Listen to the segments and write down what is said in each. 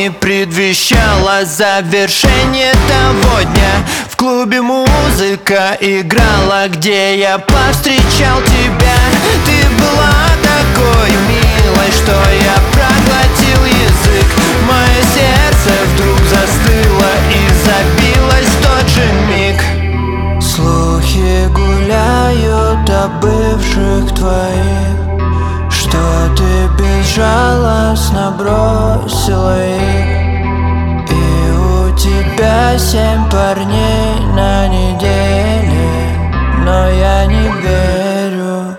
не предвещало завершение того дня. В клубе музыка играла, где я повстречал тебя. Ты была такой милой, что я проглотил язык. Мое сердце вдруг застыло и забилось в тот же миг. Слухи гуляют о бывших твоих, что ты безжалостно бросила их. И у тебя 7 парней на неделе, но я не верю.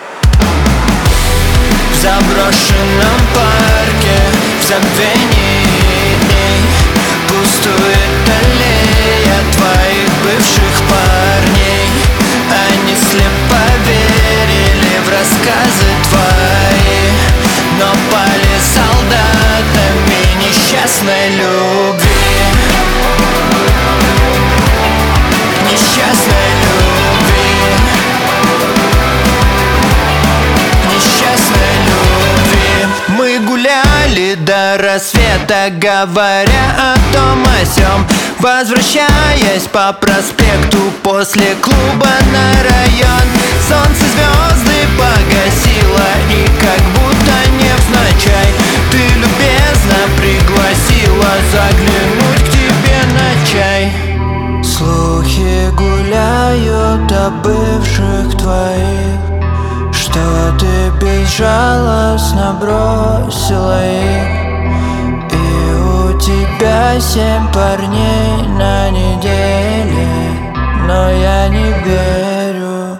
В заброшенном парке, в забвении дней, пустует аллея твоих бывших парней. Они слепо верили в рассказы твои, но пали солдатами несчастной любви. Несчастной любви. Несчастной любви. Мы гуляли до рассвета, говоря о том о сём, возвращаясь по проспекту после клуба на район. Солнце звезды погасило, и как будто невзначай ты любезно пригласила заглянуть к тебе на чай. Слухи гуляют о бывших твоих, что ты безжалостно бросила их. И у тебя 7 парней на неделе, но я не верю.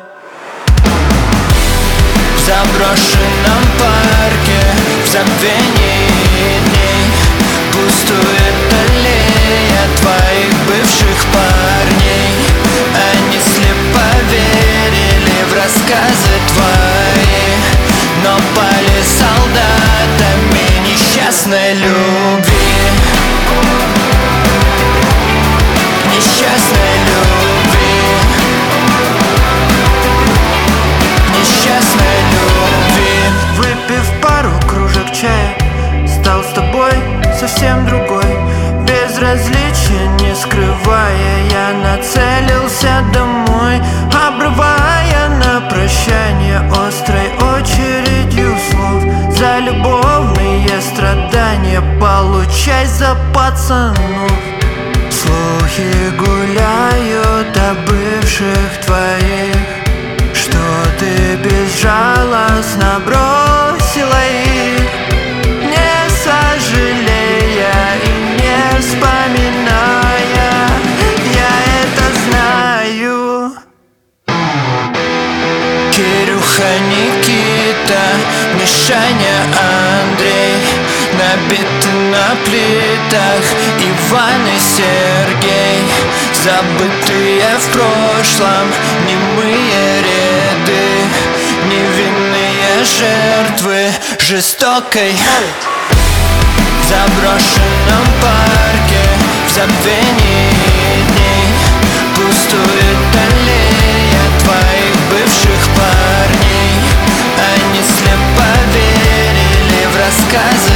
В заброшенном парке, в забвении дней, пустует аллея твоих бывших парней. Они слепо верили в рассказы твои, но пали солдатами несчастной любви. Несчастной любви. Несчастной любви. Выпив пару кружек чая, стал с тобой совсем другой. Безразличия не скрывая, я нацелился домой, обрывая на прощание острой очередью слов. За любовные страдания получай за пацанов. Слухи гуляют о бывших твоих, что ты безжалостно бросила их, не сожалея и не вспоминая. Я это знаю. Кирюха, Никита, Мишаня, Андрей, набиты на плитах Иван и Сергей. Забытые в прошлом немые ряды, невинные жертвы жестокой. В заброшенном парке, в забвении дней, пустует аллея твоих бывших парней. Они слепо верили в рассказы